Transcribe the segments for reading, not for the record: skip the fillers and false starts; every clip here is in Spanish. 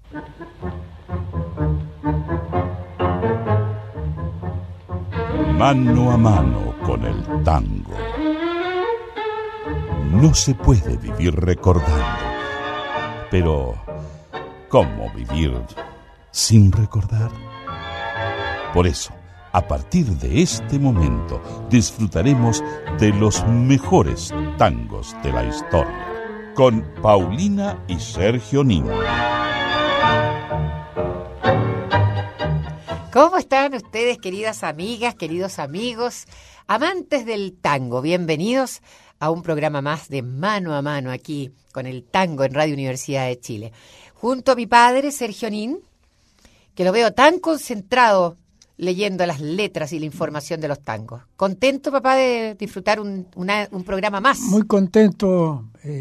Mano a mano con el tango. No se puede vivir recordando. Pero, ¿cómo vivir sin recordar? Por eso, a partir de este momento, disfrutaremos de los mejores tangos de la historia. Con Paulina y Sergio Nin. ¿Cómo están ustedes, queridas amigas, queridos amigos, amantes del tango? Bienvenidos a un programa más de Mano a Mano aquí con el tango en Radio Universidad de Chile. Junto a mi padre, Sergio Nin, que lo veo tan concentrado leyendo las letras y la información de los tangos. ¿Contento, papá, de disfrutar un programa más? Muy contento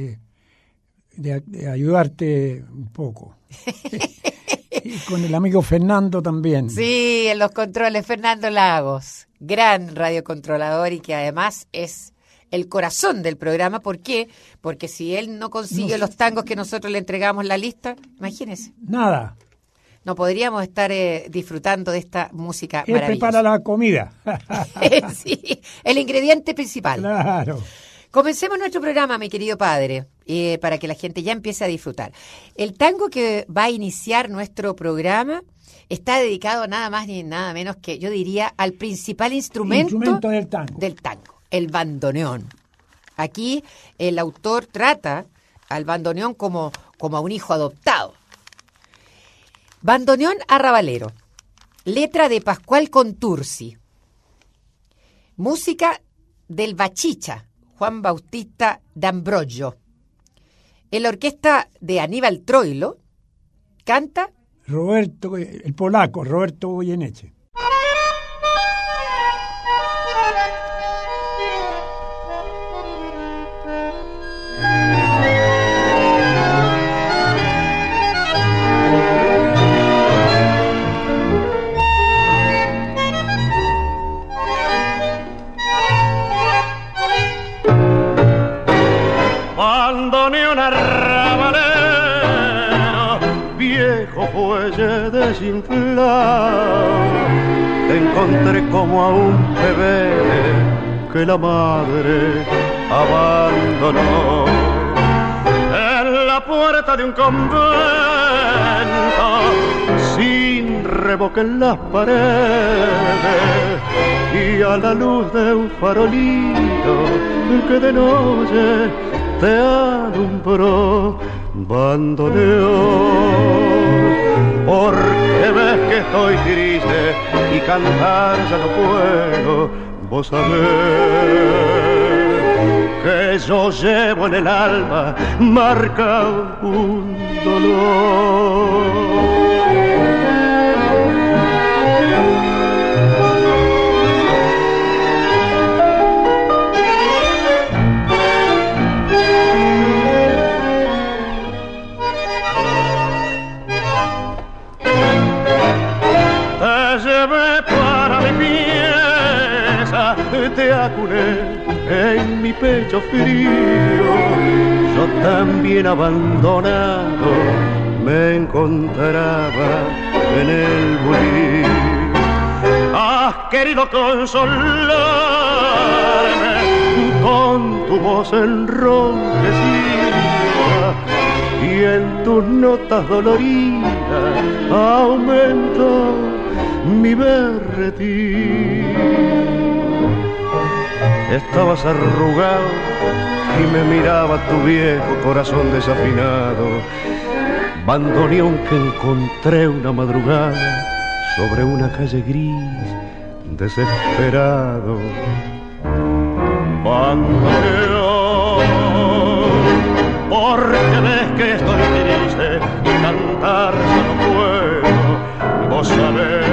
de ayudarte un poco. Y con el amigo Fernando también. Sí, en los controles, Fernando Lagos, gran radiocontrolador y que además es el corazón del programa. ¿Por qué? Porque si él no consigue los tangos que nosotros le entregamos la lista, imagínese. Nada. No podríamos estar disfrutando de esta música Él maravillosa. prepara la comida. Sí, el ingrediente principal. Claro. Comencemos nuestro programa, mi querido padre, para que la gente ya empiece a disfrutar. El tango que va a iniciar nuestro programa está dedicado nada más ni nada menos que, yo diría, al principal instrumento del tango, el bandoneón. Aquí el autor trata al bandoneón como a un hijo adoptado. Bandoneón arrabalero, letra de Pascual Contursi, música del Bachicha, Juan Bautista D'Ambrogio. En la orquesta de Aníbal Troilo canta el polaco Roberto Goyeneche. Bandoneón arrabalero, viejo fuelle desinflado, te encontré como a un bebé que la madre abandonó. En la puerta de un convento, sin revoque en las paredes, y a la luz de un farolito que de noche te alumbró. Bandoneón, porque ves que estoy triste y cantar ya no puedo. Vos sabés que yo llevo en el alma marcado un dolor. Te acuné en mi pecho frío, yo también abandonado me encontraba en el bulín. Has querido consolarme con tu voz enronquecida y en tus notas doloridas aumentó mi berretín. Estabas arrugado y me miraba tu viejo corazón desafinado. Bandoneón que encontré una madrugada sobre una calle gris, desesperado. Bandoneón, porque ves que estoy triste y cantar ya no puedo. Vos sabés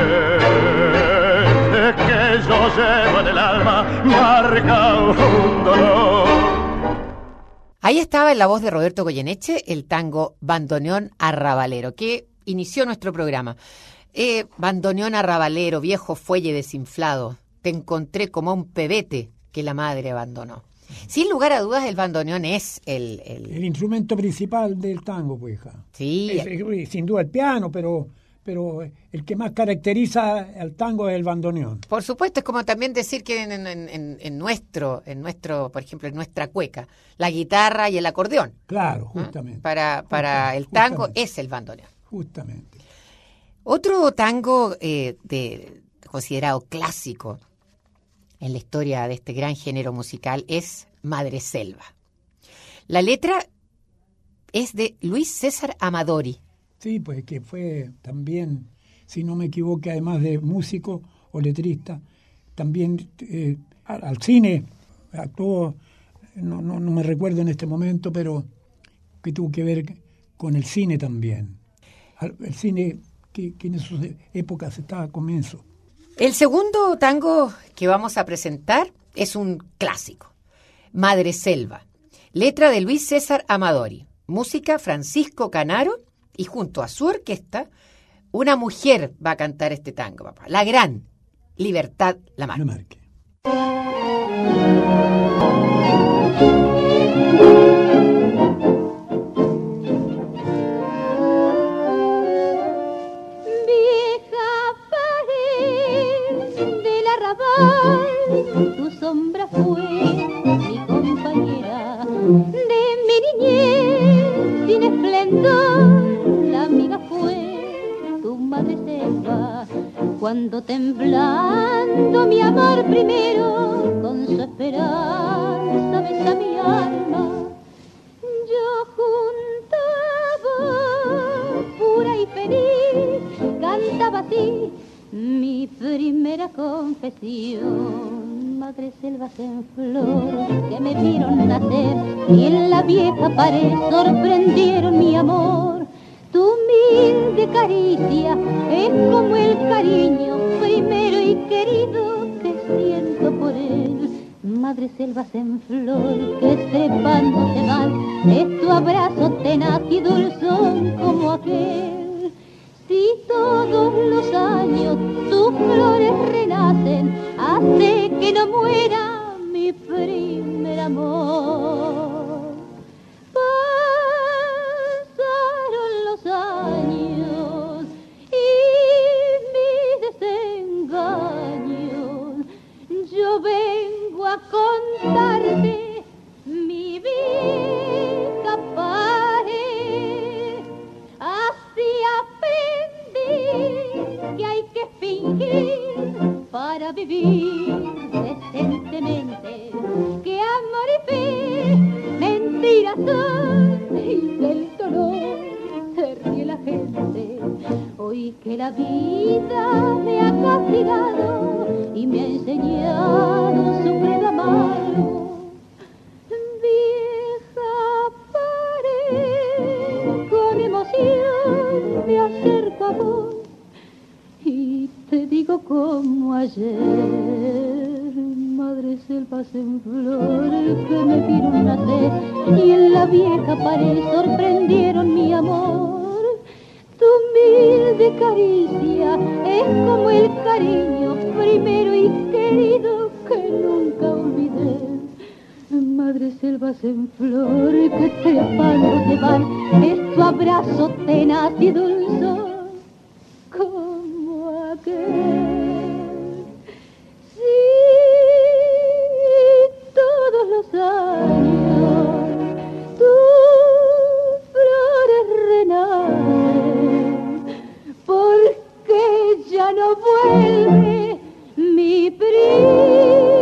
que yo llevo en el alma marca un dolor. Ahí estaba en la voz de Roberto Goyeneche el tango Bandoneón arrabalero, que inició nuestro programa. Bandoneón arrabalero, viejo fuelle desinflado, te encontré como un pebete que la madre abandonó. Sin lugar a dudas, el bandoneón es El instrumento principal del tango, pues, hija. Sí. Sin duda el piano, pero el que más caracteriza al tango es el bandoneón. Por supuesto, es como también decir que en nuestro, por ejemplo, en nuestra cueca, la guitarra y el acordeón. Claro, justamente. Para el tango es el bandoneón. Justamente. Otro tango considerado clásico en la historia de este gran género musical es Madreselva. La letra es de Luis César Amadori. Sí, pues que fue también, si no me equivoco, además de músico o letrista, también al cine actuó, no me recuerdo en este momento, pero que tuvo que ver con el cine también. El cine que en esas épocas estaba a comienzo. El segundo tango que vamos a presentar es un clásico, Madreselva, letra de Luis César Amadori, música Francisco Canaro, y junto a su orquesta, una mujer va a cantar este tango, papá, la gran Libertad Lamarque. Tu sombra fue mi compañera de mi niñez sin esplendor, la amiga fue tu madreselva cuando temblando mi amor primero con su esperanza besa mi alma. Yo juntaba pura y feliz, cantaba así mi primera confesión. Madreselvas en flor que me vieron nacer y en la vieja pared sorprendieron mi amor. Tu humilde caricia es como el cariño primero y querido que siento por él. Madreselvas en flor que trepando se van, es tu abrazo tenaz y dulzón como aquel. Si todos los años tus flores renacen, hace que no muera mi primer amor. Pasaron los años y mis desengaños, yo vengo a contarte mi vida pared. Así aprendí que hay que fingir para vivir decentemente, que amor y fe mentiras son y del dolor se ríe la gente. Hoy que la vida me ha castigado y me ha enseñado su credo amargo, vieja pared, con emoción me acerco a vos y te digo como ayer, madreselvas en flor que me vieron nacer y en la vieja pared sorprendieron mi amor. Tu humilde caricia es como el cariño primero y querido que nunca olvidé. Madreselvas en flor que trepando se van, es tu abrazo tenaz y dulzón como aquel. Si todos los años tus flores renacen, porque ya no vuelve mi primer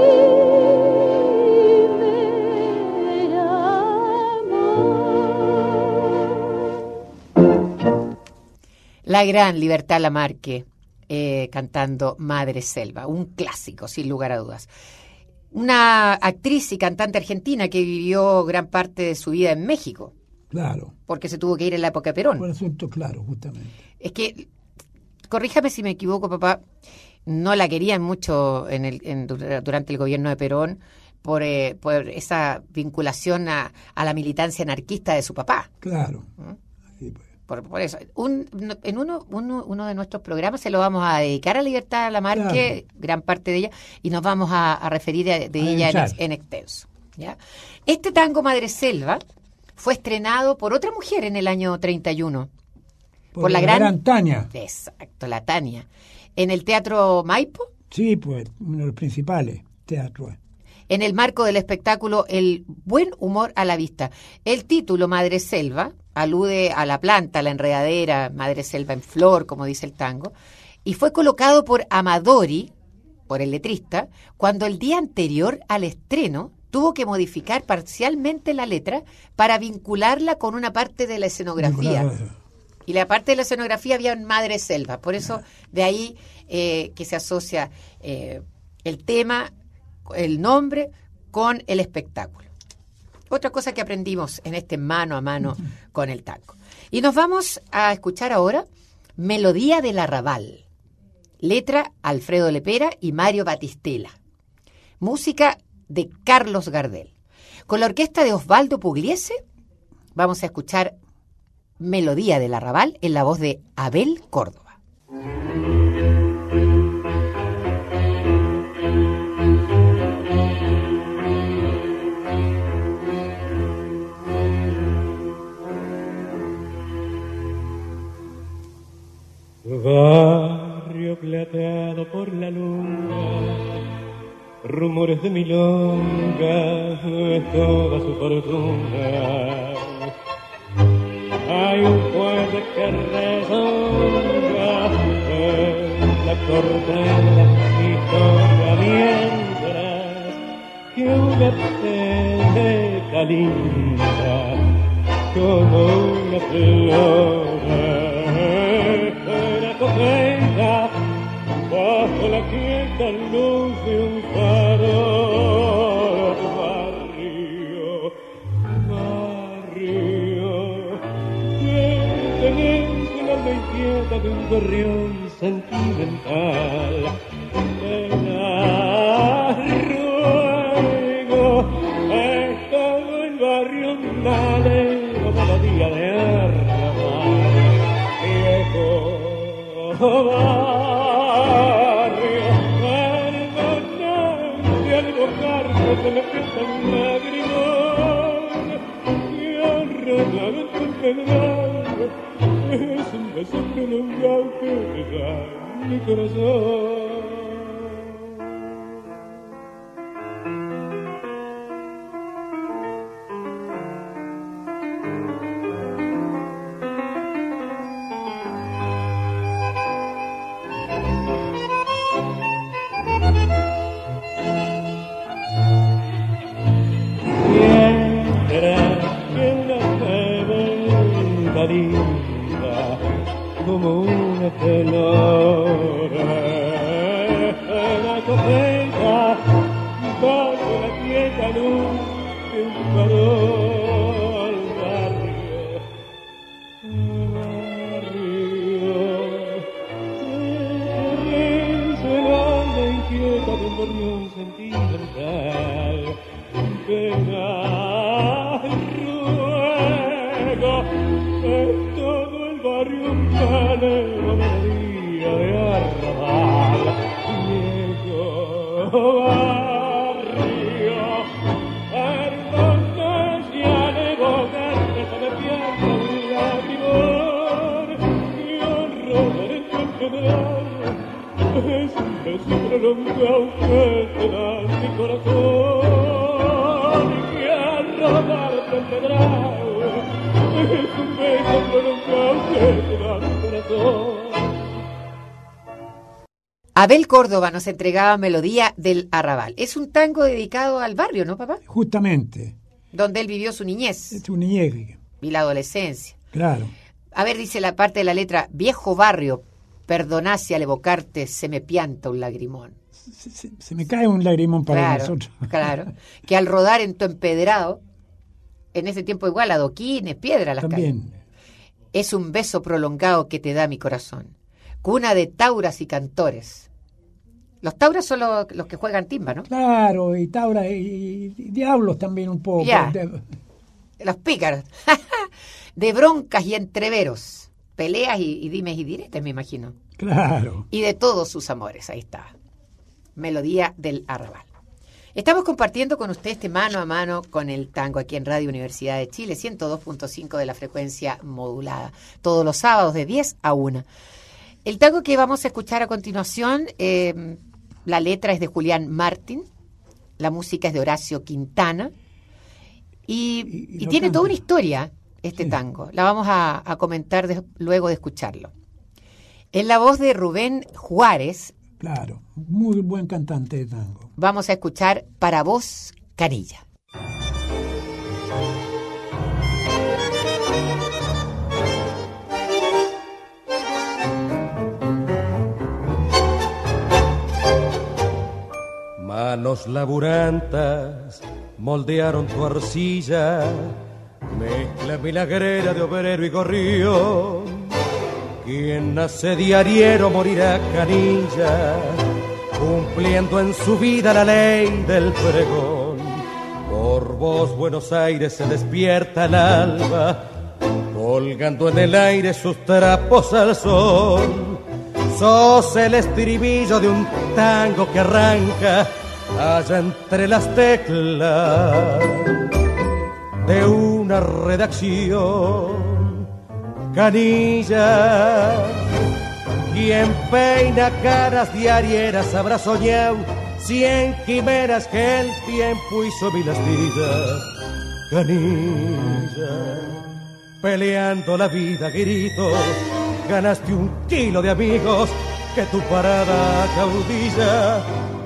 amor. La gran Libertad Lamarque cantando Madreselva, un clásico sin lugar a dudas. Una actriz y cantante argentina que vivió gran parte de su vida en México. Claro. Porque se tuvo que ir en la época de Perón. Por asunto, claro, justamente. Es que, corríjame si me equivoco, papá, no la querían mucho durante el gobierno de Perón por esa vinculación a la militancia anarquista de su papá. Claro. Sí, pues. Por eso, en uno de nuestros programas se lo vamos a dedicar a Libertad Lamarque, claro, gran parte de ella, y nos vamos a referir de ella en extenso. ¿Ya? Este tango Madreselva fue estrenado por otra mujer en el año 31. Por la gran Tania. Exacto, la Tania. En el Teatro Maipo. Sí, pues, uno de los principales teatros. En el marco del espectáculo El buen humor a la vista. El título Madreselva alude a la planta, a la enredadera, Madreselva en flor, como dice el tango, y fue colocado por Amadori, por el letrista, cuando el día anterior al estreno tuvo que modificar parcialmente la letra para vincularla con una parte de la escenografía. Y la parte de la escenografía había en Madreselva, por eso de ahí que se asocia el tema, el nombre, con el espectáculo. Otra cosa que aprendimos en este mano a mano con el tango. Y nos vamos a escuchar ahora Melodía del Arrabal. Letra Alfredo Lepera y Mario Batistela. Música de Carlos Gardel. Con la orquesta de Osvaldo Pugliese vamos a escuchar Melodía del Arrabal en la voz de Abel Córdoba. Barrio plateado por la luna, rumores de milonga, es toda su fortuna. Hay un puente que rezonga en la corteza y toca mientras que una pendeja linda como una flor. Venga, bajo la quieta luz de un faro. Barrio, que tenés el alma inquieta de un gorrión sentimental. Ven ruego, es todo el barrio un alego, melodía de arrabal. Viejo barrio, perdonante al evocarme se me piensa un lagrimón y arrablado en tu pedral es un beso prolongado que me da mi corazón. Como una pelora en la copeta bajo la quieta luz de un farol. Barrio, es el alma inquieta de un gorrión sentimental. Pena, ruego, es todo el barrio un alego, melodía de arrabal. Viejo barrio, perdona si al evocarte se me piensa un lagrimón y horror en tu enfermedad es un beso prolongado que te da mi corazón y que al rodarte el pedrado es un beso prolongado que te da mi corazón. Abel Córdoba nos entregaba Melodía del Arrabal. Es un tango dedicado al barrio, ¿no, papá? Justamente. Donde él vivió su niñez. Su niñez. Y la adolescencia. Claro. A ver, dice la parte de la letra, viejo barrio, perdoná si al evocarte se me pianta un lagrimón. Se me cae un lagrimón para claro, nosotros. Claro, que al rodar en tu empedrado, en ese tiempo igual, adoquines, piedra las También. calles. Es un beso prolongado que te da mi corazón. Cuna de tauras y cantores. Los tauras son los que juegan timba, ¿no? Claro, y tauras y diablos también un poco. Ya. Los pícaros. De broncas y entreveros. Peleas y dimes y diretes, me imagino. Claro. Y de todos sus amores, ahí está. Melodía del Arrabal. Estamos compartiendo con usted este mano a mano con el tango aquí en Radio Universidad de Chile, 102.5 de la frecuencia modulada, todos los sábados de 10 a 1. El tango que vamos a escuchar a continuación, la letra es de Julián Martín, la música es de Horacio Quintana y tiene toda una historia este tango. La vamos a comentar luego de escucharlo. En la voz de Rubén Juárez. Claro, muy buen cantante de tango. Vamos a escuchar Para vos, Canilla. Manos laburantas moldearon tu arcilla, mezcla milagrera de obrero y gorrión. Quien nace diariero morirá canilla, cumpliendo en su vida la ley del pregón. Por vos Buenos Aires se despierta el alba, colgando en el aire sus trapos al sol. Sos el estribillo de un tango que arranca allá entre las teclas de una redacción. Canilla, quien peina caras diarieras habrá soñado 100 quimeras que el tiempo hizo mil astillas. Canilla, peleando la vida a gritos, ganaste 1 kilo de amigos que tu parada caudilla.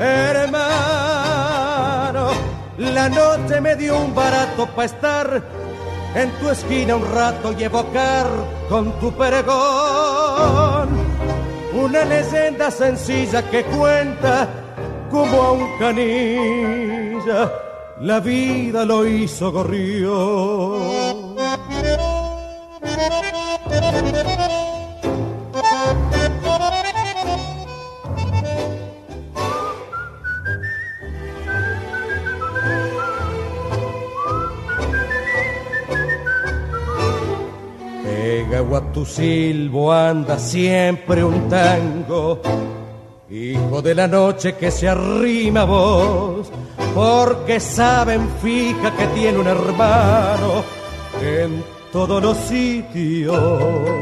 Hermano, la noche me dio un barato pa' estar en tu esquina un rato y evocar con tu pregón una leyenda sencilla que cuenta como a un canilla la vida lo hizo gorrión. Pegado a tu silbo anda siempre un tango, hijo de la noche que se arrima a vos, porque saben fija que tiene un hermano en todos los sitios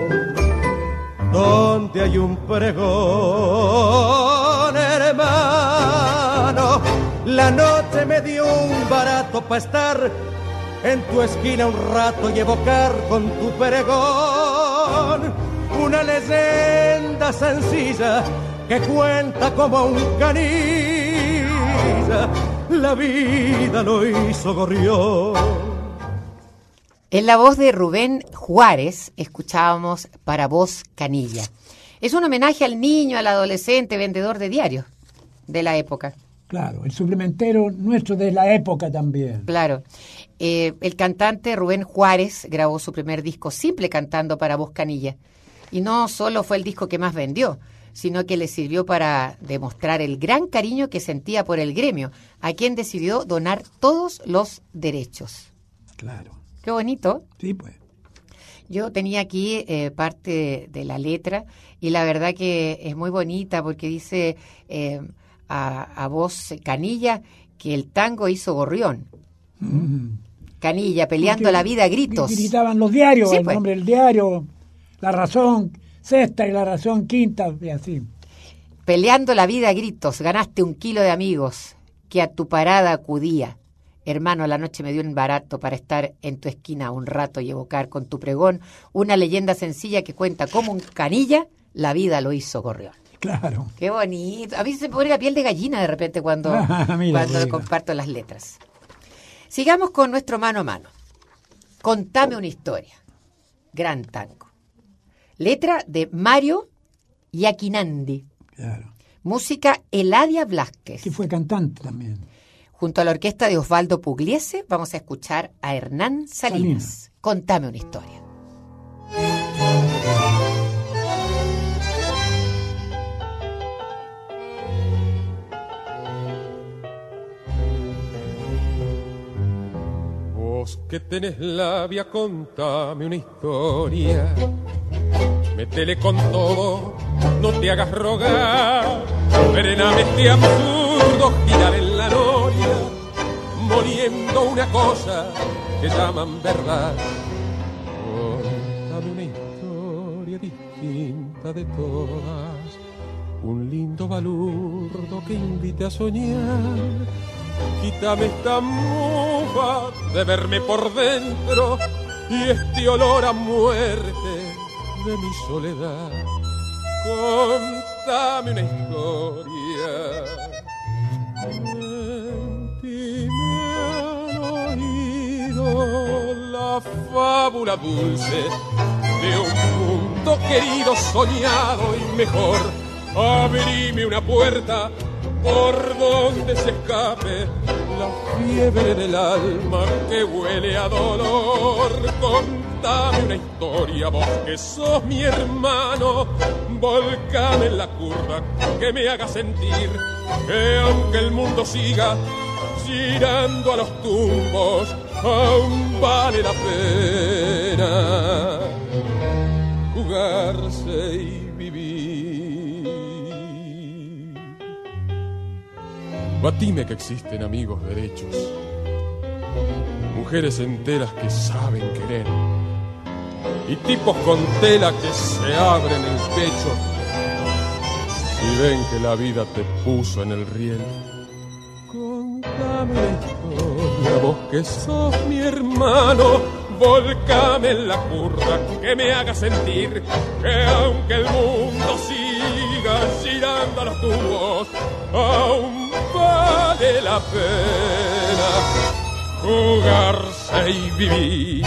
donde hay un pregón. Hermano, la noche me dio un barato pa' estar en tu esquina un rato y evocar con tu pregón una leyenda sencilla que cuenta como un canilla la vida lo hizo gorrión. En la voz de Rubén Juárez escuchábamos Para vos, Canilla. Es un homenaje al niño, al adolescente, vendedor de diarios de la época. Claro, el suplementero nuestro de la época también. Claro. El cantante Rubén Juárez grabó su primer disco simple cantando Para vos, Canilla. Y no solo fue el disco que más vendió, sino que le sirvió para demostrar el gran cariño que sentía por el gremio, a quien decidió donar todos los derechos. Claro. Qué bonito. Sí, pues. Yo tenía aquí parte de la letra y la verdad que es muy bonita porque dice a vos, Canilla, que el tango hizo gorrión. Canilla, peleando la vida a gritos. Gritaban los diarios, sí, el pues. nombre del diario, La Razón sexta y La Razón quinta, y así. Peleando la vida a gritos, ganaste 1 kilo de amigos que a tu parada acudía. Hermano, la noche me dio un barato para estar en tu esquina un rato y evocar con tu pregón una leyenda sencilla que cuenta como un canilla, la vida lo hizo gorrión. Claro. Qué bonito. A mí se me pone la piel de gallina de repente cuando comparto las letras. Sigamos con nuestro mano a mano. Contame una historia. Gran tango. Letra de Mario Yaquinandi. Claro. Música Eladia Blázquez. Que fue cantante también. Junto a la orquesta de Osvaldo Pugliese vamos a escuchar a Hernán Salinas. Contame una historia. Vos que tenés labia, contame una historia. Métele con todo, no te hagas rogar. Frename este absurdo girar en la noria. moliendo una cosa que llaman verdad. Contame una historia distinta de todas, un lindo balurdo que invite a soñar. Quítame esta mufa de verme por dentro y este olor a muerte de mi soledad. Contame una historia, mentime al oído la fábula dulce de un mundo querido, soñado y mejor. Abrime una puerta por donde se escape la fiebre del alma que huele a dolor. Contame una historia, vos que sos mi hermano, volcame en la curva que me haga sentir que aunque el mundo siga girando a los tumbos, aún vale la pena jugarse y vivir. Batime que existen amigos derechos, mujeres enteras que saben querer, y tipos con tela que se abren el pecho y ven que la vida te puso en el riel. Contame la historia, vos que sos mi hermano, volcame en la curva que me haga sentir que aunque el mundo siga girando a los tubos, aún vale la pena jugarse y vivir.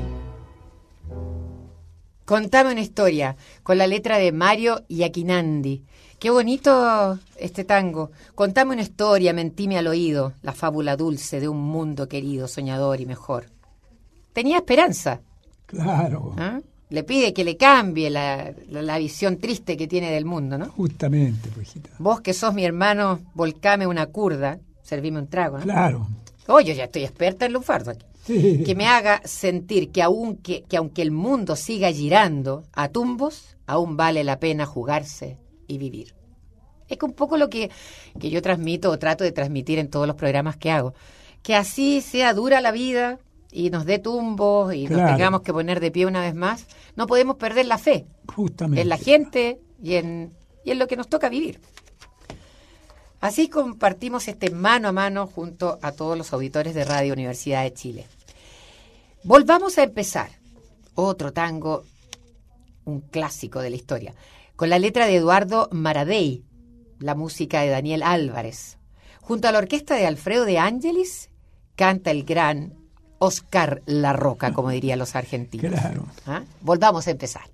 Contame una historia, con la letra de Mario Iaquinandi. Qué bonito este tango. Contame una historia, mentime al oído, la fábula dulce de un mundo querido, soñador y mejor. Tenía esperanza. Claro. ¿Ah? Le pide que le cambie la visión triste que tiene del mundo, ¿no? Justamente, pues, hijita. Vos que sos mi hermano, volcame una curda, servime un trago, ¿no? Claro. Oye, ya estoy experta en lunfardo aquí. Sí. Que me haga sentir que aunque el mundo siga girando a tumbos, aún vale la pena jugarse y vivir. Es que un poco lo que yo transmito o trato de transmitir en todos los programas que hago. Que así sea dura la vida y nos dé tumbos y Claro. nos tengamos que poner de pie una vez más, no podemos perder la fe Justamente. en la gente y en lo que nos toca vivir. Así compartimos este mano a mano junto a todos los auditores de Radio Universidad de Chile. Volvamos a empezar. Otro tango, un clásico de la historia, con la letra de Eduardo Maradei, la música de Daniel Álvarez. Junto a la orquesta de Alfredo de Ángelis, canta el gran Oscar La Roca, como dirían los argentinos. Claro. ¿Ah? Volvamos a empezar.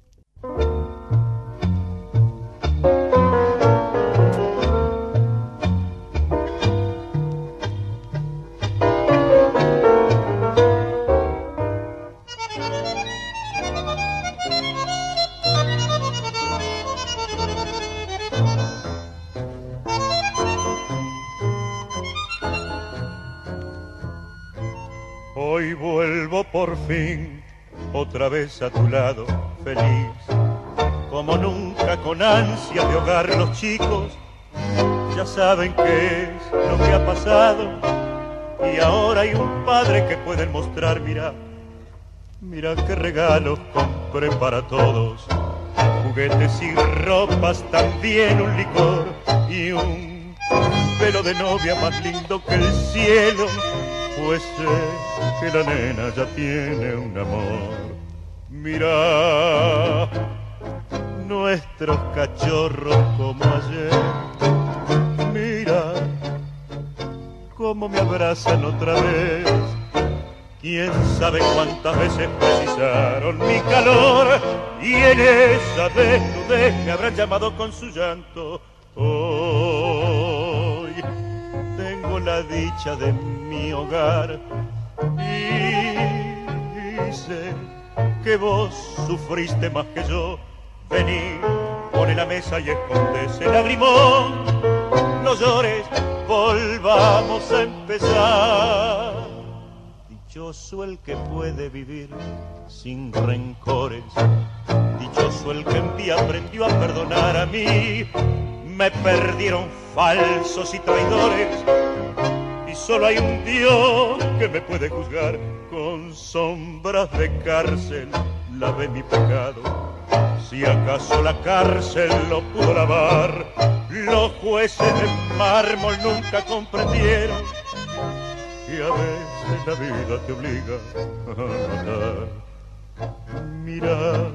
Hoy vuelvo por fin otra vez a tu lado, feliz, como nunca, con ansia de hogar. Los chicos ya saben qué es lo que ha pasado y ahora hay un padre que pueden mostrar. Mira, mira qué regalos compré para todos, juguetes y ropas, también un licor y un velo de novia más lindo que el cielo. Pues sé que la nena ya tiene un amor. Mira, nuestros cachorros como ayer. Mira, cómo me abrazan otra vez. Quién sabe cuántas veces precisaron mi calor y en esa desnudez me habrán llamado con su llanto. Hoy tengo la dicha de mi hogar y sé que vos sufriste más que yo. Vení, pone la mesa y esconde ese lagrimón. No llores, volvamos a empezar. Dichoso el que puede vivir sin rencores, dichoso el que un día aprendió a perdonar. A mí me perdieron falsos y traidores, y solo hay un Dios que me puede juzgar. Con sombras de cárcel lavé mi pecado. Si acaso la cárcel lo pudo lavar, los jueces de mármol nunca comprendieron que a veces la vida te obliga a matar. Mira,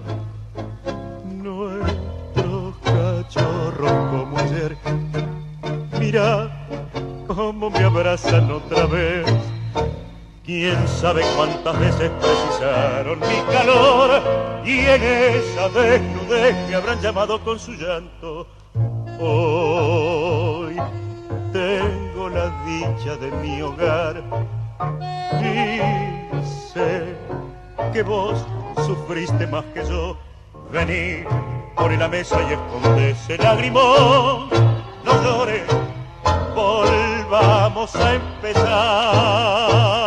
nuestros cachorros como ayer, mira cómo me abrazan otra vez. Quién sabe cuántas veces precisaron mi calor y en esa desnudez me habrán llamado con su llanto. Hoy tengo la dicha de mi hogar y sé que vos sufriste más que yo. Vení, poné la mesa y esconde ese lagrimón. No llores, volvamos a empezar.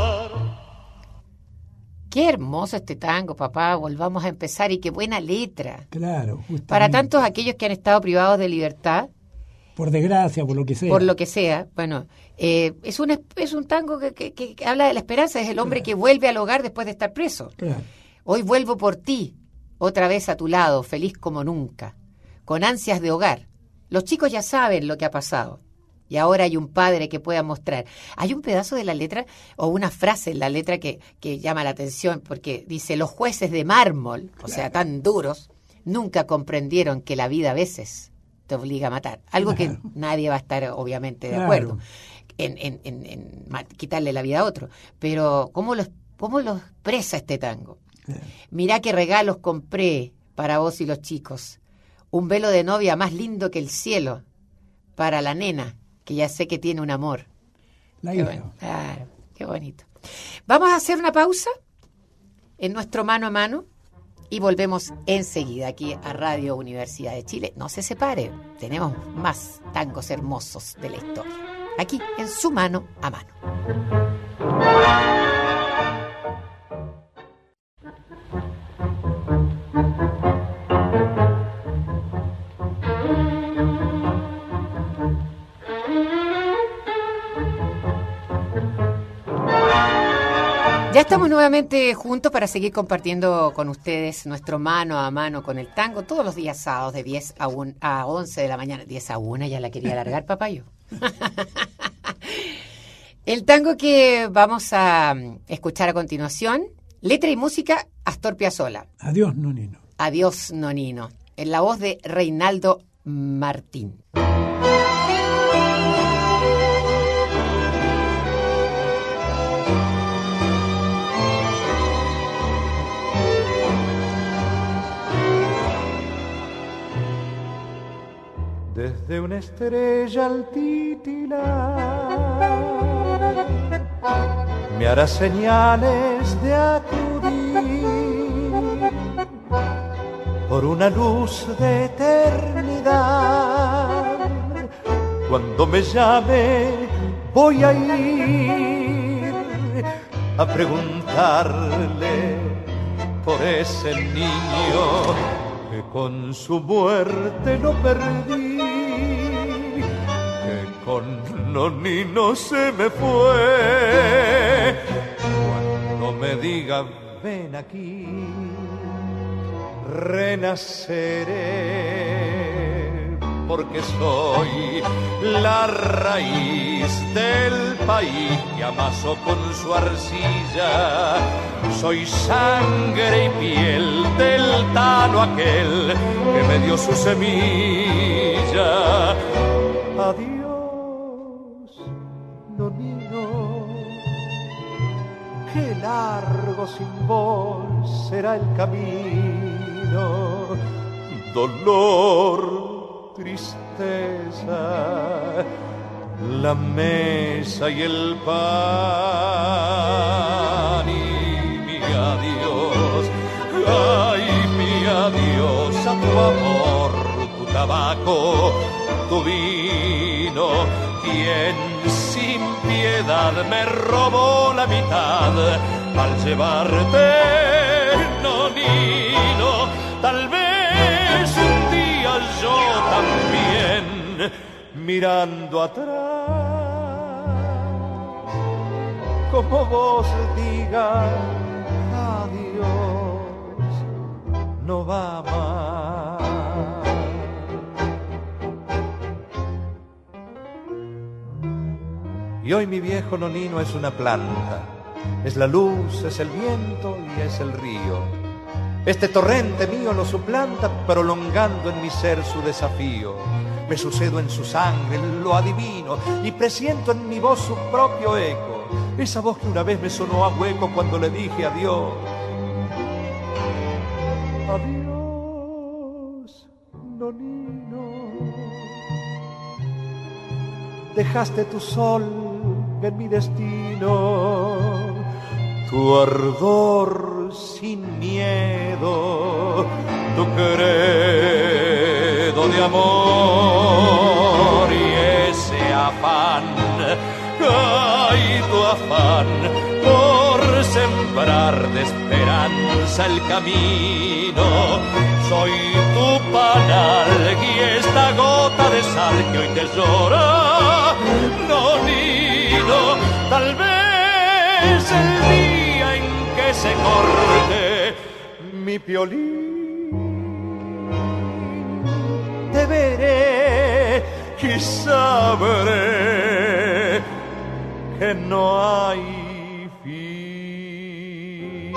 Qué hermoso este tango, papá. Volvamos a empezar y qué buena letra. Claro, justamente. Para tantos aquellos que han estado privados de libertad. Por desgracia, por lo que sea. Por lo que sea. Bueno, es un tango que habla de la esperanza. Es el hombre que vuelve al hogar después de estar preso. Claro. Hoy vuelvo por ti, otra vez a tu lado, feliz como nunca, con ansias de hogar. Los chicos ya saben lo que ha pasado. Y ahora hay un padre que pueda mostrar. Hay un pedazo de la letra o una frase en la letra que llama la atención porque dice, los jueces de mármol, o sea, tan duros, nunca comprendieron que la vida a veces te obliga a matar. Algo que nadie va a estar obviamente de acuerdo en quitarle la vida a otro. Pero ¿cómo lo expresa este tango? Mirá qué regalos compré para vos y los chicos. Un velo de novia más lindo que el cielo para la nena, que ya sé que tiene un amor. La qué hija. Bueno, claro, qué bonito. Vamos a hacer una pausa en nuestro mano a mano y volvemos enseguida aquí a Radio Universidad de Chile. No se separe, tenemos más tangos hermosos de la historia. Aquí en su mano a mano. Ya estamos nuevamente juntos para seguir compartiendo con ustedes nuestro mano a mano con el tango todos los días sábados de 10 a 11 de la mañana. 10 a 1, ya la quería alargar, papayo. El tango que vamos a escuchar a continuación, letra y música, Astor Piazzolla. Adiós, Nonino. Adiós, Nonino. En la voz de Reinaldo Martín. Desde una estrella al titilar me hará señales de acudir por una luz de eternidad. Cuando me llame voy a ir a preguntarle por ese niño que con su muerte lo perdí, que con Nonino se me fue. Cuando me diga ven aquí, renaceré, porque soy la raíz del país que amasó con su arcilla. Soy sangre y piel del tano aquel que me dio su semilla. Adiós, Nonino, qué largo sin vos será el camino. Dolor, tristeza, la mesa y el pan. Adiós, ay, mi adiós a tu amor, tu tabaco, tu vino, quien sin piedad me robó la mitad al llevarte, Nonino. Tal vez un día yo también, mirando atrás, como vos diga adiós, no va más. Y hoy mi viejo nonino es una planta, es la luz, es el viento y es el río. Este torrente mío lo suplanta, prolongando en mi ser su desafío. Me sucedo en su sangre, lo adivino, y presiento en mi voz su propio eco. Esa voz que una vez me sonó a hueco cuando le dije adiós. Adiós, nonino. Dejaste tu sol en mi destino, tu ardor sin miedo, tu credo de amor y ese afán, ay, tu afán por sembrar de esperanza el camino. Soy tu panal y esta gota de sal que hoy te llora, nonino, tal vez el día en que se corte mi piolín, te veré y sabré que no hay fin.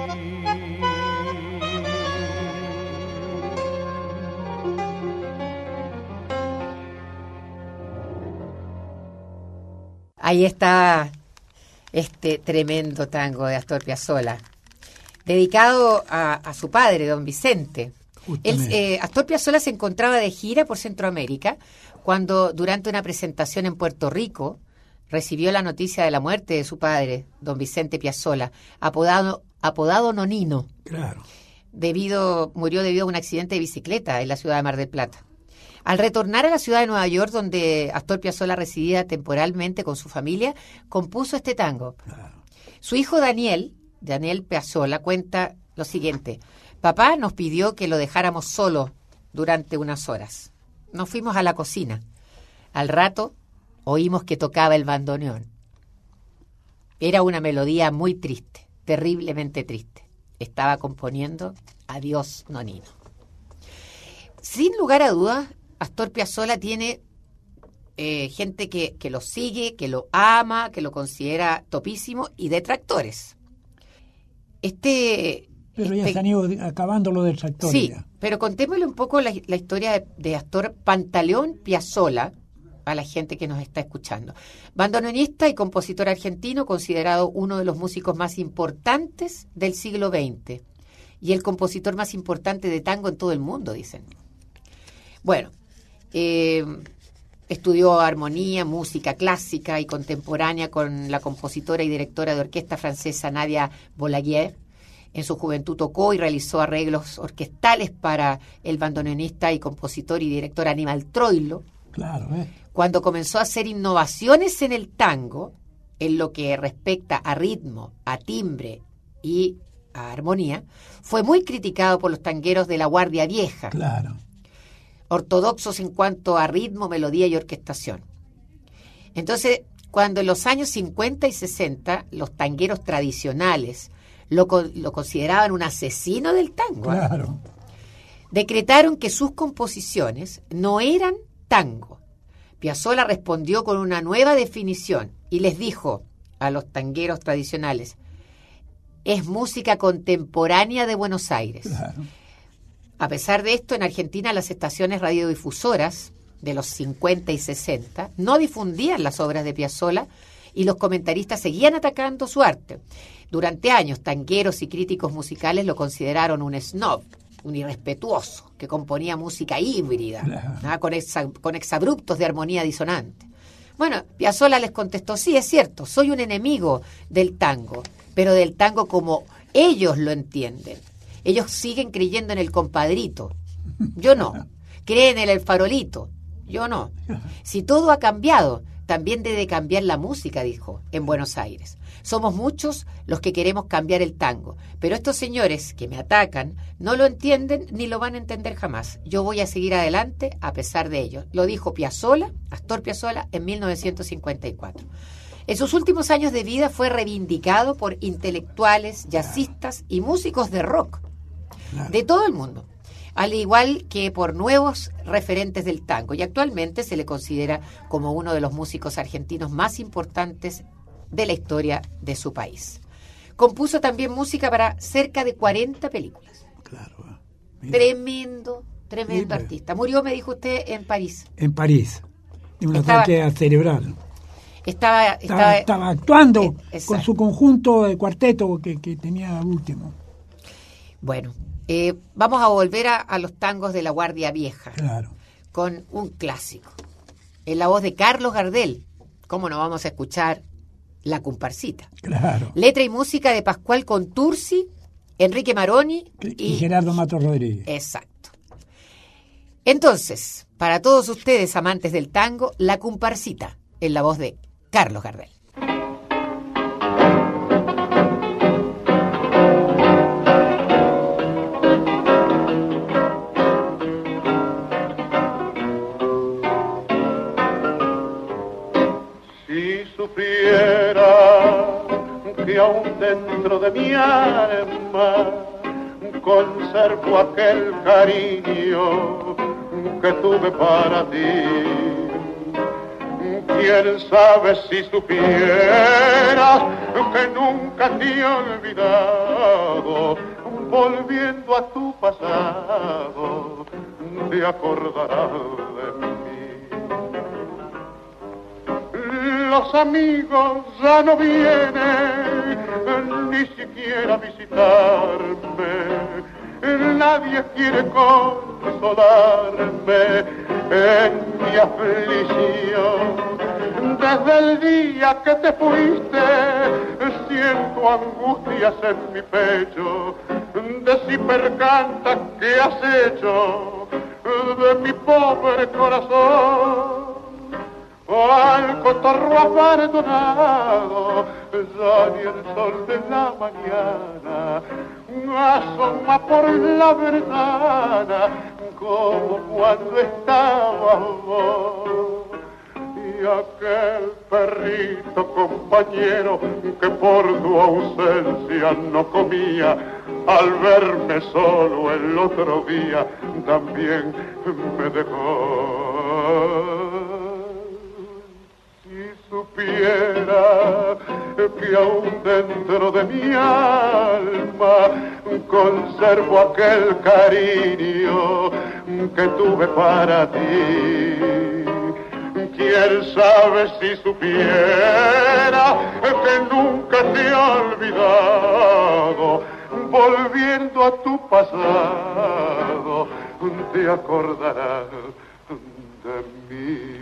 Ahí está este tremendo tango de Astor Piazzolla, dedicado a su padre, don Vicente. Astor Piazzolla se encontraba de gira por Centroamérica cuando, durante una presentación en Puerto Rico, recibió la noticia de la muerte de su padre, don Vicente Piazzolla, apodado Nonino. Claro. Murió debido a un accidente de bicicleta en la ciudad de Mar del Plata. Al retornar a la ciudad de Nueva York, donde Astor Piazzolla residía temporalmente con su familia, compuso este tango. Claro. Su hijo Daniel Piazzolla, cuenta lo siguiente: papá nos pidió que lo dejáramos solo durante unas horas. Nos fuimos a la cocina. Al rato oímos que tocaba el bandoneón. Era una melodía muy triste, terriblemente triste. Estaba componiendo Adiós, nonino. Sin lugar a dudas, Astor Piazzolla tiene gente que lo sigue, que lo ama, que lo considera topísimo, y detractores. Pero ya se han ido acabando los detractores. Sí, ya. pero contémosle un poco la historia de Astor Pantaleón Piazzolla a la gente que nos está escuchando. Bandoneonista y compositor argentino, considerado uno de los músicos más importantes del siglo XX y el compositor más importante de tango en todo el mundo, dicen. Bueno, estudió armonía, música clásica y contemporánea con la compositora y directora de orquesta francesa Nadia Boulanger. En su juventud tocó y realizó arreglos orquestales para el bandoneonista y compositor y director Aníbal Troilo. Claro, Cuando comenzó a hacer innovaciones en el tango, en lo que respecta a ritmo, a timbre y a armonía, fue muy criticado por los tangueros de la Guardia Vieja. Claro. Ortodoxos en cuanto a ritmo, melodía y orquestación. Entonces, cuando en los años 50 y 60 los tangueros tradicionales lo consideraban un asesino del tango, Claro. decretaron que sus composiciones no eran tango. Piazzolla respondió con una nueva definición y les dijo a los tangueros tradicionales: es música contemporánea de Buenos Aires. Claro. A pesar de esto, en Argentina las estaciones radiodifusoras de los 50 y 60 no difundían las obras de Piazzolla y los comentaristas seguían atacando su arte. Durante años, tangueros y críticos musicales lo consideraron un snob, un irrespetuoso, que componía música híbrida, Claro. con exabruptos de armonía disonante. Bueno, Piazzolla les contestó: sí, es cierto, soy un enemigo del tango, pero del tango como ellos lo entienden. Ellos siguen creyendo en el compadrito, yo no. Creen en el farolito, yo no. Si todo ha cambiado, también debe cambiar la música, dijo, en Buenos Aires. Somos muchos los que queremos cambiar el tango, pero estos señores que me atacan no lo entienden ni lo van a entender jamás. Yo voy a seguir adelante a pesar de ellos. Lo dijo Piazzolla, Astor Piazzolla, en 1954. En sus últimos años de vida fue reivindicado por intelectuales, jazzistas y músicos de rock de todo el mundo, al igual que por nuevos referentes del tango, y actualmente se le considera como uno de los músicos argentinos más importantes de la historia de su país. Compuso también música para cerca de 40 películas. Claro. Tremendo Sí, artista. Murió, me dijo usted, en París. En París, de un ataque cerebral. Estaba actuando con exacto. su conjunto de cuarteto que tenía último. Bueno, vamos a volver a los tangos de la Guardia Vieja. Claro. Con un clásico. En la voz de Carlos Gardel. ¿Cómo no vamos a escuchar La Comparsita? Claro. Letra y música de Pascual Contursi, Enrique Maroni y Gerardo Matos Rodríguez. Exacto. Entonces, para todos ustedes amantes del tango, La Comparsita, en la voz de Carlos Gardel. Si supiera que aún dentro de mi alma conservo aquel cariño que tuve para ti. Quién sabe si supieras que nunca te he olvidado, volviendo a tu pasado, te acordarás de mí. Los amigos ya no vienen ni siquiera a visitarme. Nadie quiere consolarme en mi aflicción. Desde el día que te fuiste siento angustias en mi pecho de si percanta que has hecho de mi pobre corazón. Al cotorro abandonado, ya ni el sol de la mañana asoma por la ventana como cuando estabas vos. Y aquel perrito compañero que por tu ausencia no comía, al verme solo el otro día también me dejó. Supiera que aún dentro de mi alma conservo aquel cariño que tuve para ti. Quién sabe si supiera que nunca te he olvidado, volviendo a tu pasado te acordarás de mí.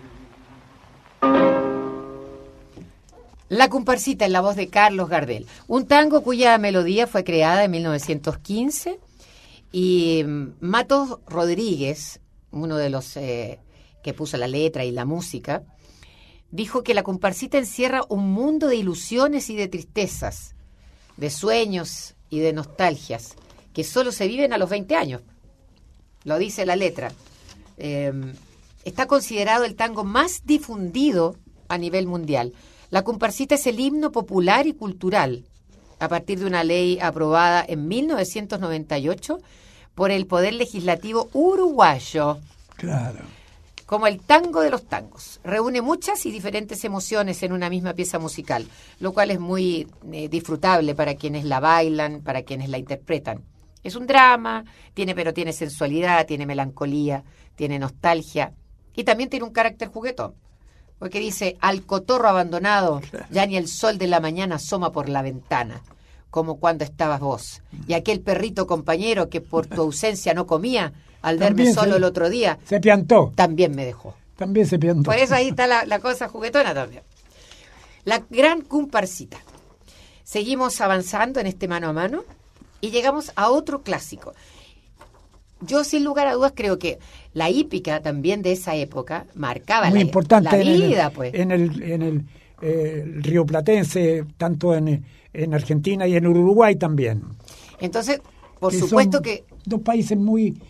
La Comparsita en la voz de Carlos Gardel, un tango cuya melodía fue creada en 1915 y Matos Rodríguez, uno de los que puso la letra y la música, dijo que la Comparsita encierra un mundo de ilusiones y de tristezas, de sueños y de nostalgias que solo se viven a los 20 años. Lo dice la letra. Está considerado el tango más difundido a nivel mundial. La Comparsita es el himno popular y cultural, a partir de una ley aprobada en 1998 por el Poder Legislativo uruguayo. Claro. Como el tango de los tangos. Reúne muchas y diferentes emociones en una misma pieza musical, lo cual es muy disfrutable para quienes la bailan, para quienes la interpretan. Es un drama, pero tiene sensualidad, tiene melancolía, tiene nostalgia y también tiene un carácter juguetón. Porque dice, al cotorro abandonado, ya ni el sol de la mañana asoma por la ventana, como cuando estabas vos. Y aquel perrito compañero que por tu ausencia no comía, al verme solo el otro día, se piantó. También me dejó. También se piantó. Por eso ahí está la cosa juguetona también. La gran Comparsita. Seguimos avanzando en este mano a mano y llegamos a otro clásico. Yo, sin lugar a dudas, creo que la hípica también de esa época marcaba muy importante la vida, en el río platense, tanto en Argentina y en Uruguay también. Entonces, por supuesto que... Dos países muy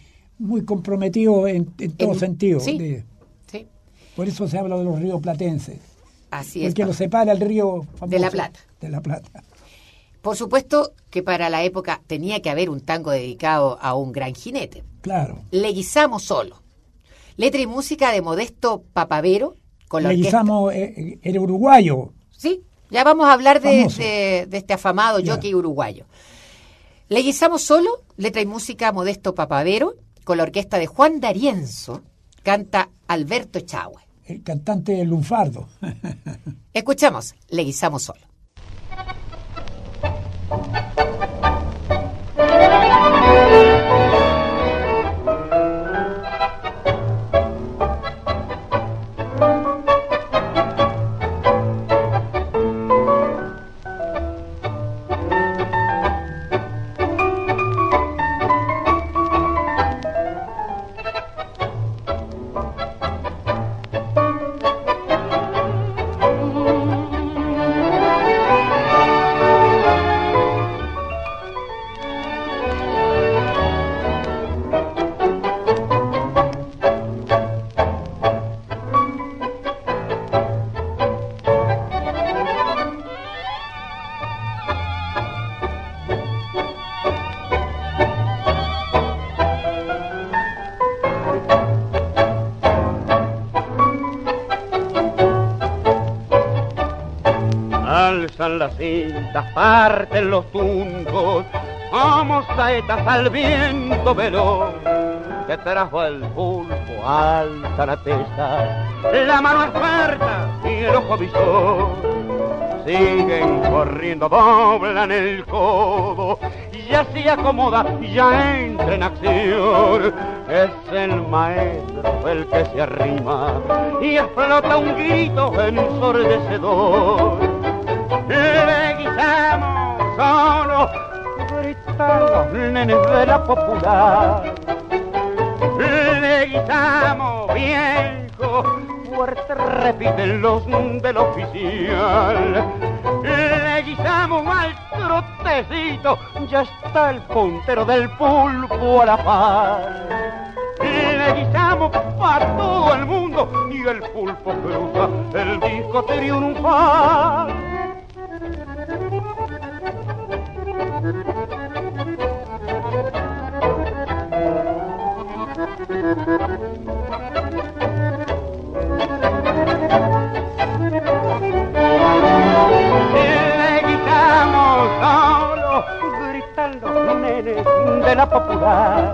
comprometidos en todo sentido. Sí, sí. Por eso se habla de los ríos platenses. Así es. Porque lo separa el río famoso De la Plata. De la Plata. Por supuesto que para la época tenía que haber un tango dedicado a un gran jinete. Claro. Leguizamo solo. Letra y música de Modesto Papavero. Con la Leguizamo era uruguayo. Sí, ya vamos a hablar de este afamado Ya. jockey uruguayo. Leguizamo solo, letra y música Modesto Papavero, con la orquesta de Juan D'Arienzo, canta Alberto Echagüe. El cantante lunfardo. Escuchamos Leguizamo solo. Alzan las cintas, parten los tuncos, como saetas al viento veloz. Detrás va el pulpo, alza la testa, la mano experta y el ojo visor. Siguen corriendo, doblan el codo, ya se acomoda, ya entra en acción. Es el maestro el que se arrima y explota un grito ensordecedor. Leguizamo solo, gritan los nenes de la popular. Leguizamo viejo, fuerte repiten los del oficial. Leguizamo al trotecito, ya está el puntero del pulpo a la par. Leguizamo para todo el mundo y el pulpo cruza el disco triunfal. Leguizamo solo, gritan los nenes de la popular.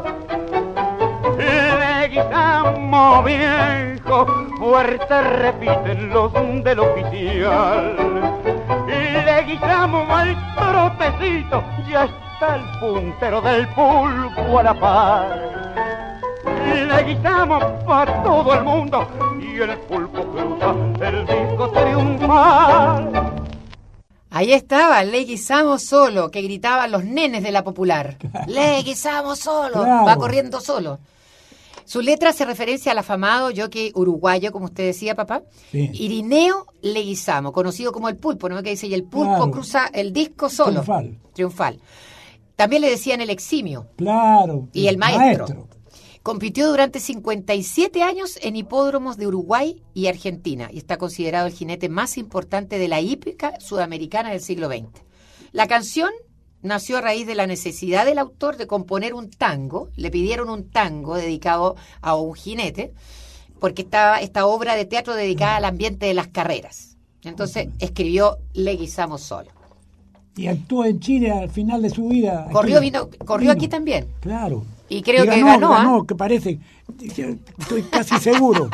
Leguizamo viejo, fuerte repiten los del oficial. Leguizamo al trotecito, ya está el puntero del pulpo a la par. Leguizamo para todo el mundo y el pulpo cruza el disco triunfal. Ahí estaba, Leguizamo solo, que gritaban los nenes de la popular. Leguizamo solo, Claro. va corriendo solo. Su letra hace referencia al afamado jockey uruguayo, como usted decía, papá, Sí. Irineo Leguizamo, conocido como el pulpo, ¿no? Que dice, y el pulpo Claro. cruza el disco solo. Triunfal. También le decían el eximio Claro. y el maestro. Compitió durante 57 años en hipódromos de Uruguay y Argentina y está considerado el jinete más importante de la hípica sudamericana del siglo XX. La canción nació a raíz de la necesidad del autor de componer un tango. Le pidieron un tango dedicado a un jinete porque estaba esta obra de teatro dedicada al ambiente de las carreras. Entonces escribió Leguizamo solo. Y actuó en Chile al final de su vida. Corrió Vino. aquí también. Claro. Y creo que ganó, ganó, que parece. Estoy casi seguro.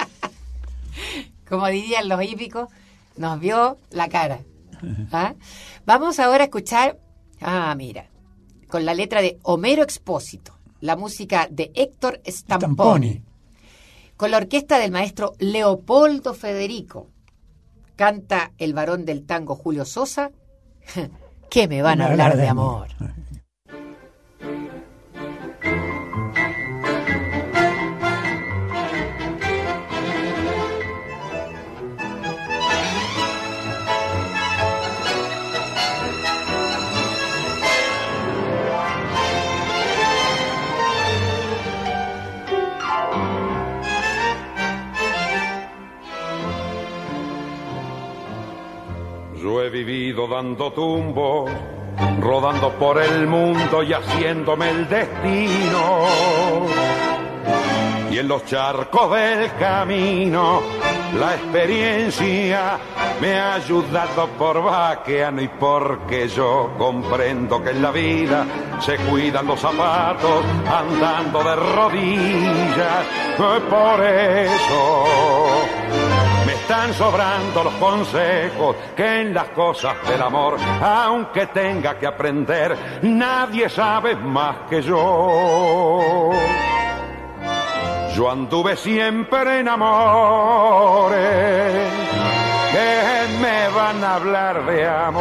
Como dirían los hípicos, nos vio la cara. ¿Ah? Vamos ahora a escuchar, mira, con la letra de Homero Expósito, la música de Héctor Stamponi, con la orquesta del maestro Leopoldo Federico. Canta el varón del tango Julio Sosa, que me van a hablar de amor. he vivido dando tumbos, rodando por el mundo y haciéndome el destino. Y en los charcos del camino la experiencia me ha ayudado por vaqueano y porque yo comprendo que en la vida se cuidan los zapatos andando de rodillas. Por eso me están sobrando los consejos que en las cosas del amor, aunque tenga que aprender, nadie sabe más que yo. Yo anduve siempre en amores, que me van a hablar de amor.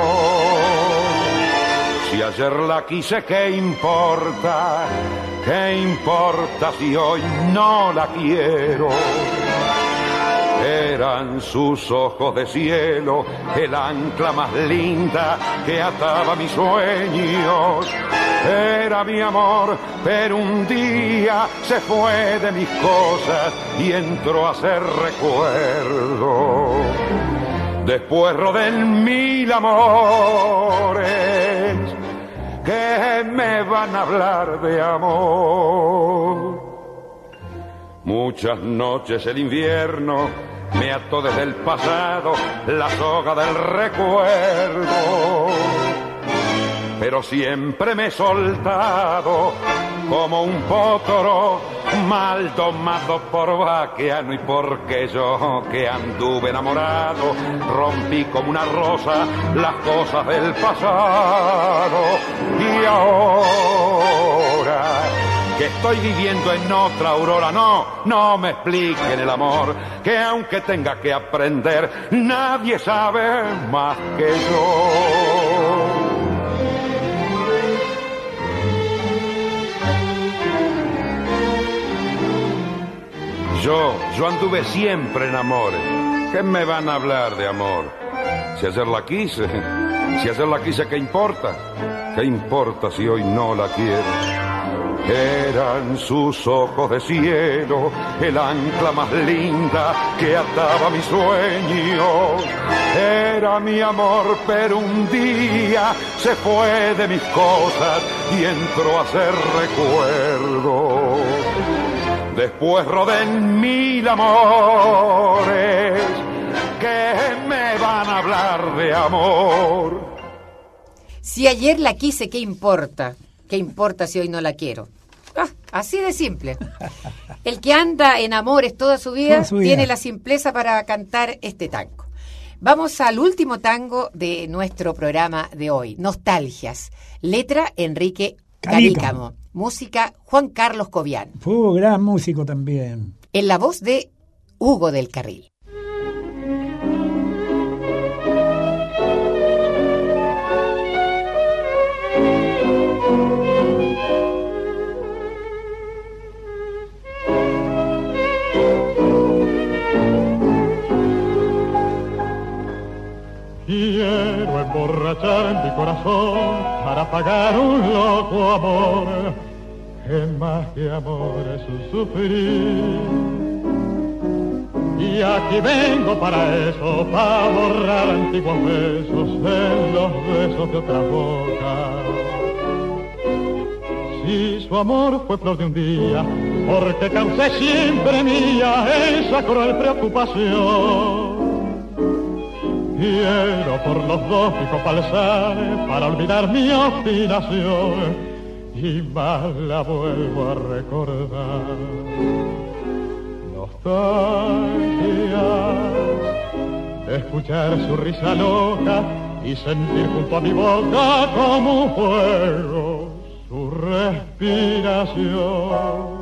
Si ayer la quise, ¿qué importa? ¿Qué importa si hoy no la quiero? Eran sus ojos de cielo, el ancla más linda que ataba mis sueños. Era mi amor, pero un día se fue de mis cosas y entró a ser recuerdo. Después rodé en 1000 amores que me van a hablar de amor. Muchas noches el invierno me ató desde el pasado la soga del recuerdo, pero siempre me he soltado como un potro mal domado por vaqueano, y porque yo que anduve enamorado rompí como una rosa las cosas del pasado. Y ahora que estoy viviendo en otra aurora, no me expliquen el amor, que aunque tenga que aprender, nadie sabe más que yo. Yo anduve siempre en amores. ¿Qué me van a hablar de amor? Si ayer la quise, ¿qué importa? ¿Qué importa si hoy no la quiero? Eran sus ojos de cielo, el ancla más linda que ataba mis sueños. Era mi amor, pero un día se fue de mis cosas y entró a ser recuerdo. Después rodé en 1000 amores que me van a hablar de amor. Si ayer la quise, ¿qué importa? ¿Qué importa si hoy no la quiero? Así de simple. El que anda en amores toda su vida tiene la simpleza para cantar este tango. Vamos al último tango de nuestro programa de hoy, Nostalgias. Letra Enrique Carícamo. Música Juan Carlos Cobian. Fue gran músico también. En la voz de Hugo del Carril. Quiero emborrachar mi corazón para pagar un loco amor, que más que amor es un sufrir. Y aquí vengo para eso, para borrar antiguos besos en los besos de otra boca. Si su amor fue flor de un día, porque causé siempre mía esa cruel preocupación. Quiero por los dos picos palzar para olvidar mi obstinación y más la vuelvo a recordar. Nostalgia de escuchar su risa loca y sentir junto a mi boca como un fuego su respiración.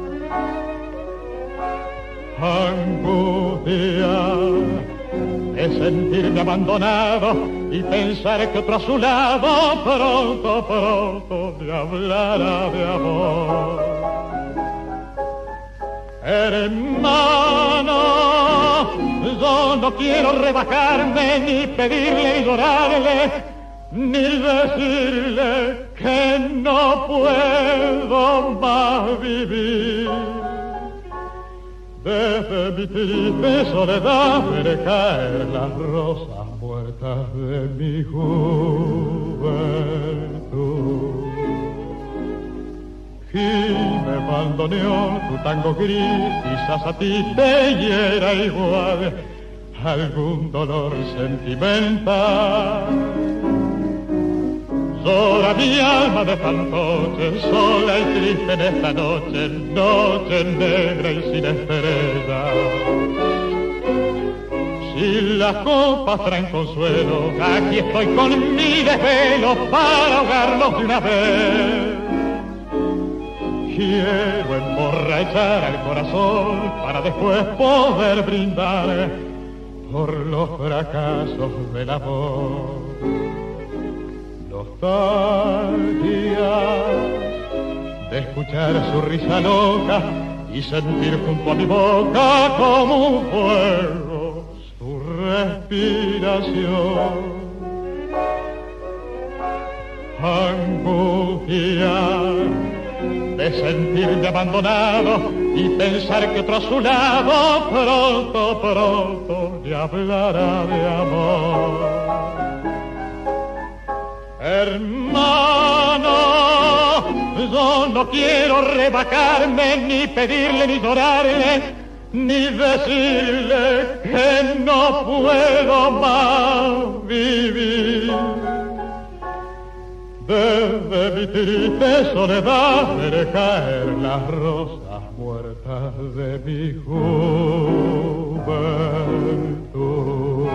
Angustia de sentirme abandonado y pensar que otro a su lado pronto me hablará de amor. Hermano, yo no quiero rebajarme ni pedirle y llorarle, ni decirle que no puedo más vivir. Desde mi triste soledad veré caer las rosas muertas muertas de mi juventud. Gime bandoneón, tu tango gris, quizás a ti te hiera igual algún dolor sentimental. Llora mi alma de fantoche, sola y triste en esta noche, noche negra y sin estrella. Si las copas traen consuelo, aquí estoy con mi desvelo para ahogarlos de una vez. Quiero emborrachar al corazón para después poder brindar por los fracasos del amor. Nostalgia de escuchar su risa loca y sentir junto a mi boca como un fuego su respiración. Angustia de sentirme abandonado y pensar que otro a su lado pronto, pronto le hablará de amor. Hermano, yo no quiero rebajarme, ni pedirle, ni llorarle, ni decirle que no puedo más vivir. Desde mi triste soledad veré caer las rosas muertas de mi juventud.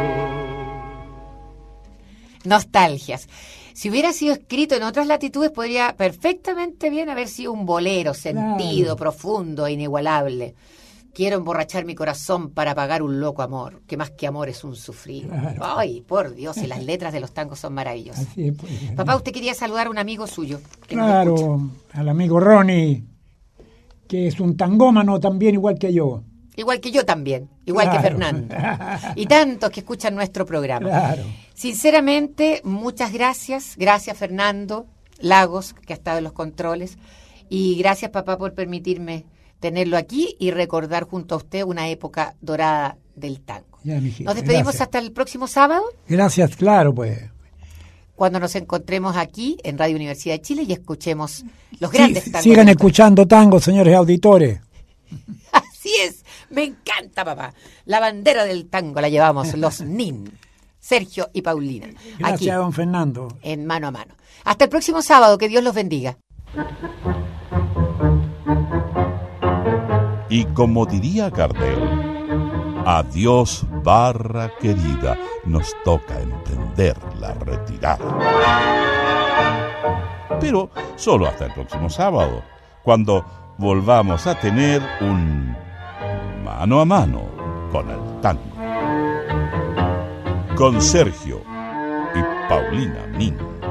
Nostalgias. Si hubiera sido escrito en otras latitudes, podría perfectamente bien haber sido un bolero, sentido, profundo, inigualable. Quiero emborrachar mi corazón para pagar un loco amor, que más que amor es un sufrir. Claro. Ay, por Dios, y las letras de los tangos son maravillosas. Así es, pues. Papá, usted quería saludar a un amigo suyo. Claro, al amigo Ronnie, que es un tangómano también, igual que yo. Igual que yo también, igual que Fernando. Y tantos que escuchan nuestro programa. Claro. Sinceramente, muchas gracias. Gracias, Fernando Lagos, que ha estado en los controles. Y gracias, papá, por permitirme tenerlo aquí y recordar junto a usted una época dorada del tango. Ya, mijita, nos despedimos gracias. Hasta el próximo sábado. Gracias, claro, pues. Cuando nos encontremos aquí en Radio Universidad de Chile y escuchemos los grandes tangos. Sigan escuchando tango, señores auditores. Así es, me encanta, papá. La bandera del tango la llevamos los NIN, Sergio y Paulina. Gracias, aquí, don Fernando. En Mano a Mano. Hasta el próximo sábado, que Dios los bendiga. Y como diría Gardel, adiós barra querida, nos toca emprender la retirada. Pero solo hasta el próximo sábado, cuando volvamos a tener un mano a mano con el tango. Con Sergio y Paulina Nin.